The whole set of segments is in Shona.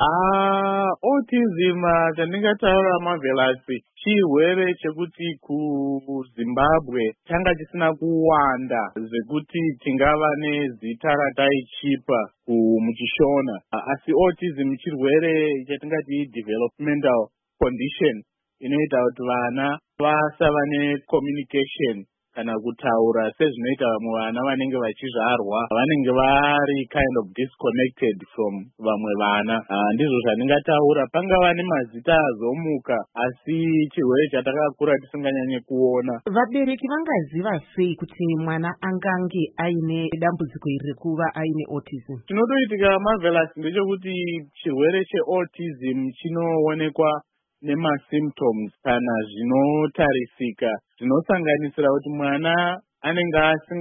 Autism chandingataura Marvelous chirwere chekuti kuZimbabwe changa chisina kuwanda zvekuti tingava nezita rataichipa muchishona. Asi autism chirwere chatingati developmental condition inoita kuti vana vasava necommunication kana kutaura sezvinoita vamwe vana vanenge vachizvarwa vanenge vari kind of disconnected from vamwe vana. Ndizvo zvandingataura. Pangava nemazita azomuka asi chirwere chatakakura tisinganyanye kuona. Vabereki vangaziva sei kuti mwana angange aine dambudziko iri rekuva aine autism? Chinotoitika Marvelous ndechekuti chirwere cheautism chinoonekwa nemasymptoms kana zvinotarisika zvinosanganisira kuti mwana anenge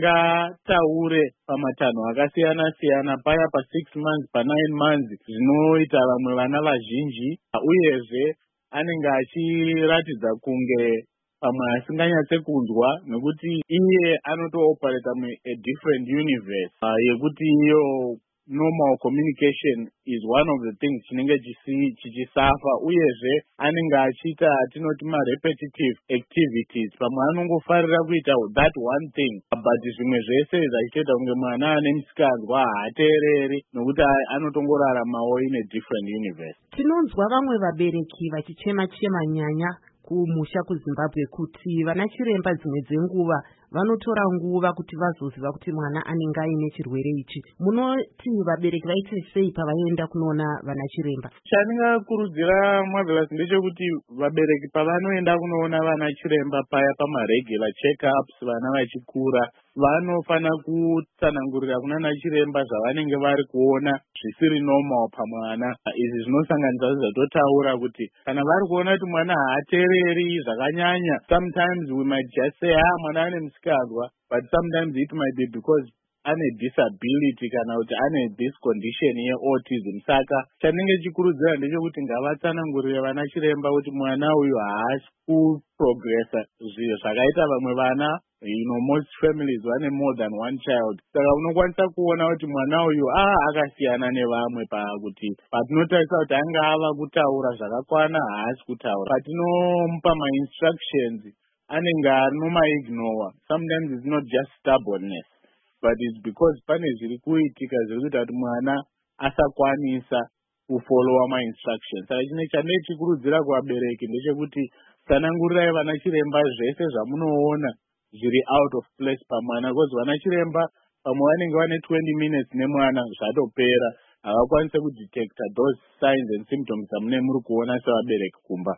asingataure pamatanho akasiyana siyana paya pa6 months pa9 months zvinoita vamwe vana vazhinji, uyezve anenge achiratidza kunge pamwe asinganyatse kunzwa nekuti iye anotooperata a different universe yekuti iyo normal communication is one of the things chinenge chichisafa, uyezve anenge achiita tinoti repetitive activities. Pamwe anongofarira kuita that one thing but zvimwe zvese zvachitoita kunge mwana ane musikanzwa haateereri nokuti anotongoraramawo in a different universe. Tinonzwa vamwe vabereki vachichema nyanya kumusha kuZimbabwe kuti vana chiremba dzimwe dzenguva vanotora nguva kuti vazoziva kuti mwana anenge aine chirwere ichi. Munoti vabereki vaite sei pavaenda kunoona vana chiremba? Chandingakurudzira Marvelous ndechekuti vabereki pavanoenda kunoona vana chiremba paya pamaregular check-ups vana vachikura vanofana kutsanangurira kunana chiremba zvavanenge vari kuona zvisiri normal pamwana. Izvi zvinosanganisa zvatotaura kuti kana vari kuona kuti mwana haateereri zvakanyanya, sometimes we might just say mwana ane musikanzwa, but sometimes it might be because ane disability kana kuti ane this condition yeautism. Saka chandinge chikurudzira ndechekuti ngavatsanangurire vana chiremba kuti mwana uyu haasi kuprogressa zviro zvakaita vamwe vana. Most families vane more than one child. Saka unokwanisa kuona kuti mwana uyu akasiyana nevamwe pakuti patinotarisa kuti anga ava kutaura zvakakwana haasi kutaura. Patinomupa instructions anenge anomaignore. Sometimes it's not just stubbornness, but it's because pane zviri kuitika zviri kuita kuti mwana asakwanisa kufollowa instructions. Saka chine chandinochikurudzira kuvabereki ndechekuti tsanangurirai vana chiremba zvese zvamunoona zviri out of place pamwana, because vana chiremba pamwe vanenge vane 20 minutes nemwana zvatopera, havakwanise kudetecta those signs and symptoms dzamune muri kuona sevabereki kumba.